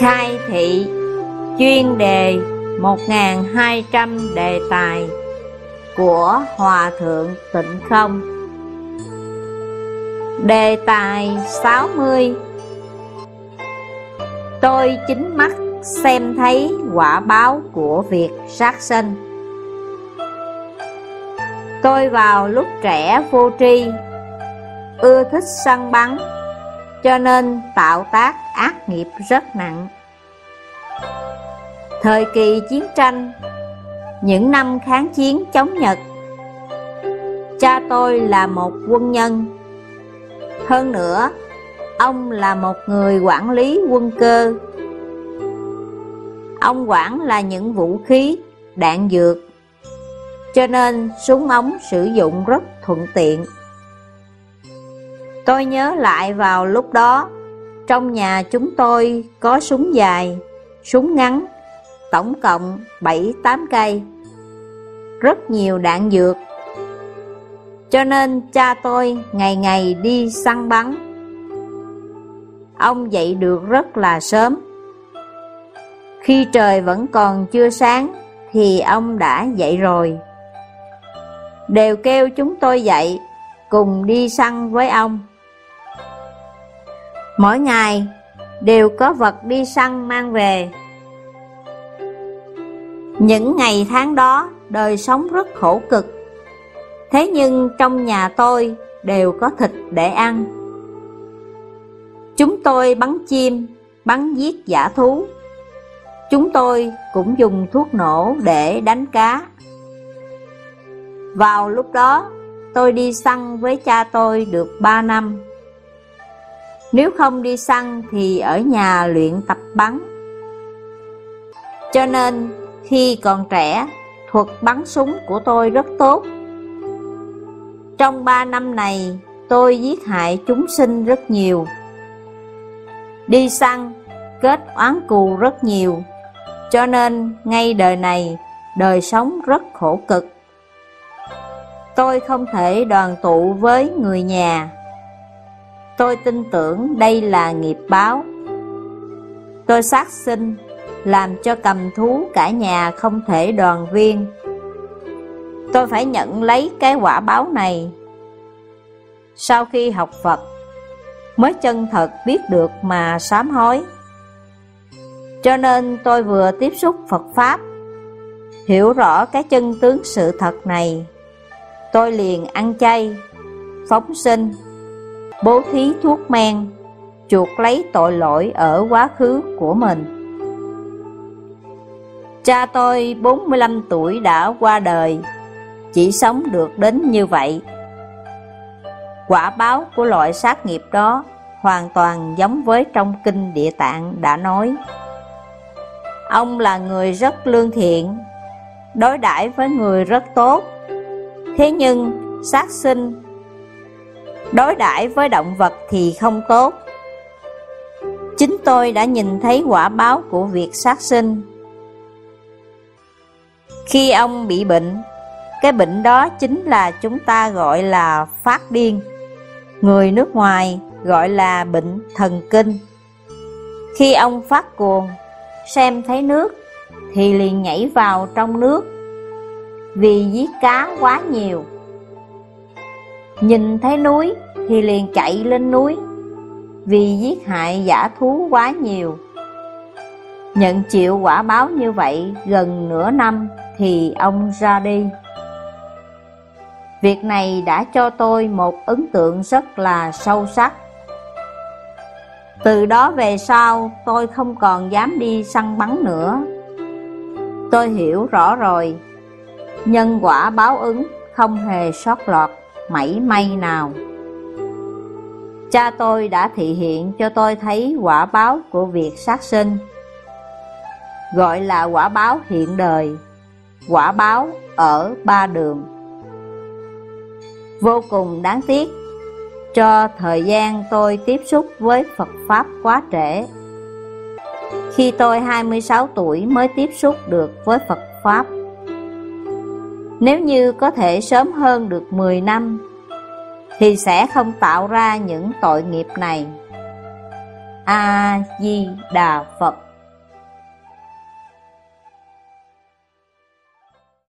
Khai thị chuyên đề 1200 đề tài của Hòa Thượng Tịnh Không. Đề tài 60. Tôi chính mắt xem thấy quả báo của việc sát sinh. Tôi vào lúc trẻ vô tri, ưa thích săn bắn, cho nên tạo tác ác nghiệp rất nặng. Thời kỳ chiến tranh, những năm kháng chiến chống Nhật, cha tôi là một quân nhân. Hơn nữa, ông là một người quản lý quân cơ. Ông quản là những vũ khí, đạn dược, cho nên súng ống sử dụng rất thuận tiện. Tôi nhớ lại vào lúc đó, trong nhà chúng tôi có súng dài, súng ngắn, tổng cộng 7-8 cây, rất nhiều đạn dược. Cho nên cha tôi ngày ngày đi săn bắn. Ông dậy được rất là sớm. Khi trời vẫn còn chưa sáng thì ông đã dậy rồi, đều kêu chúng tôi dậy cùng đi săn với ông. Mỗi ngày đều có vật đi săn mang về. Những ngày tháng đó đời sống rất khổ cực. Thế nhưng trong nhà tôi đều có thịt để ăn. Chúng tôi bắn chim, bắn giết dã thú. Chúng tôi cũng dùng thuốc nổ để đánh cá. Vào lúc đó tôi đi săn với cha tôi được 3 năm. Nếu không đi săn thì ở nhà luyện tập bắn. Cho nên khi còn trẻ, thuật bắn súng của tôi rất tốt. Trong 3 năm này, tôi giết hại chúng sinh rất nhiều. Đi săn, kết oán cừu rất nhiều. Cho nên ngay đời này, đời sống rất khổ cực. Tôi không thể đoàn tụ với người nhà. Tôi tin tưởng đây là nghiệp báo. Tôi sát sinh, làm cho cầm thú cả nhà không thể đoàn viên. Tôi phải nhận lấy cái quả báo này. Sau khi học Phật, mới chân thật biết được mà sám hối. Cho nên tôi vừa tiếp xúc Phật Pháp, hiểu rõ cái chân tướng sự thật này, tôi liền ăn chay, phóng sinh, bố thí thuốc men, chuộc lấy tội lỗi ở quá khứ của mình. Cha tôi 45 tuổi đã qua đời, chỉ sống được đến như vậy. Quả báo của loại sát nghiệp đó hoàn toàn giống với trong Kinh Địa Tạng đã nói. Ông là người rất lương thiện, đối đãi với người rất tốt. Thế nhưng sát sinh, đối đãi với động vật thì không tốt. Chính tôi đã nhìn thấy quả báo của việc sát sinh. Khi ông bị bệnh, cái bệnh đó chính là chúng ta gọi là phát điên, người nước ngoài gọi là bệnh thần kinh. Khi ông phát cuồng, xem thấy nước thì liền nhảy vào trong nước, vì giết cá quá nhiều. Nhìn thấy núi thì liền chạy lên núi, vì giết hại dã thú quá nhiều. Nhận chịu quả báo như vậy gần nửa năm thì ông ra đi. Việc này đã cho tôi một ấn tượng rất là sâu sắc. Từ đó về sau tôi không còn dám đi săn bắn nữa. Tôi hiểu rõ rồi, nhân quả báo ứng không hề sót lọt mảy may nào. Cha tôi đã thị hiện cho tôi thấy quả báo của việc sát sinh, gọi là quả báo hiện đời, quả báo ở 3 đường. Vô cùng đáng tiếc, cho thời gian tôi tiếp xúc với Phật Pháp quá trễ. Khi tôi 26 tuổi mới tiếp xúc được với Phật Pháp. Nếu như có thể sớm hơn được 10 năm, thì sẽ không tạo ra những tội nghiệp này. A Di Đà Phật.